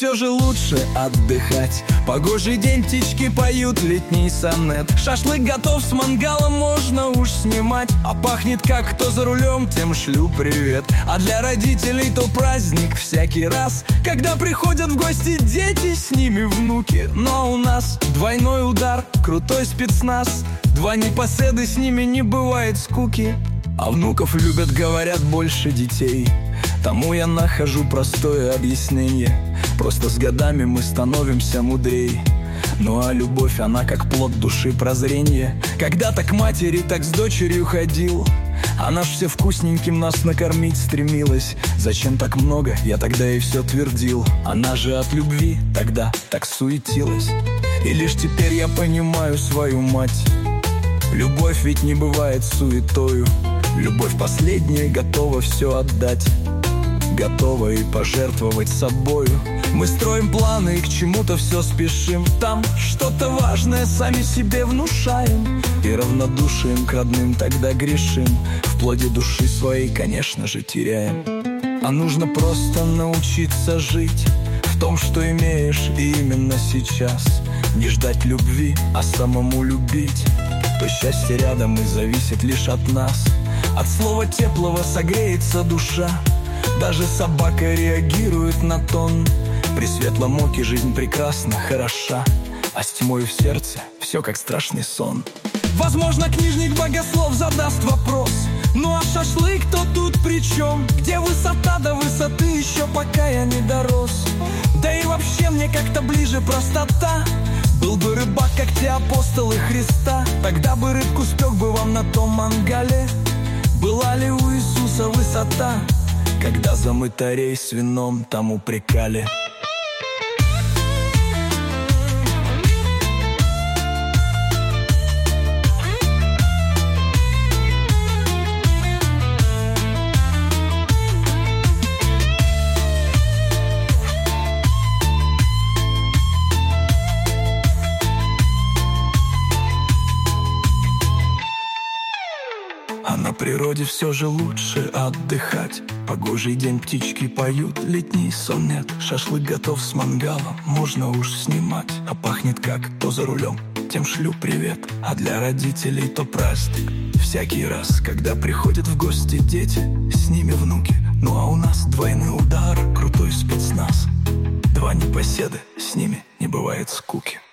все же лучше отдыхать. Погожий день, птички поют летний сонет. Шашлык готов, с мангала можно уж снимать. А пахнет как кто за рулем, тем шлю привет. А для родителей то праздник всякий раз, когда приходят в гости дети, с ними внуки. Но у нас двойной удар, крутой спецназ. Два непоседы, с ними не бывает скуки. А внуков любят, говорят, больше детей. Тому я нахожу простое объяснение: просто с годами мы становимся мудрей. Ну а любовь, она как плод души прозрения. Когда-то к матери так с дочерью ходил, она ж все вкусненьким нас накормить стремилась. Зачем так много, я тогда ей все твердил. Она же от любви тогда так суетилась. И лишь теперь я понимаю свою мать. Любовь ведь не бывает суетою. Любовь последняя готова все отдать, готова и пожертвовать собою. Мы строим планы и к чему-то все спешим. Там что-то важное сами себе внушаем. И равнодушием к родным тогда грешим. В плоде души своей, конечно же, теряем. А нужно просто научиться жить в том, что имеешь именно сейчас. Не ждать любви, а самому любить. То счастье рядом и зависит лишь от нас. От слова теплого согреется душа. Даже собака реагирует на тон. При светлом оке жизнь прекрасна, хороша. А с тьмой в сердце все как страшный сон. Возможно, книжник-богослов задаст вопрос: ну а шашлык-то тут при чем? Где высота до высоты еще пока я не дорос? Да и вообще мне как-то ближе простота. Был бы рыбак, как те апостолы Христа, тогда бы рыбку спек бы вам на том мангале. Была ли у Иисуса высота, когда за мытарей с вином там упрекали? А на природе все же лучше отдыхать. Погожий день, птички поют летний сонет. Шашлык готов, с мангалом можно уж снимать. А пахнет как кто за рулем, тем шлю привет. А для родителей то праздник всякий раз, когда приходят в гости дети, с ними внуки. Ну а у нас двойной удар, крутой спецназ. Два непоседы, с ними не бывает скуки.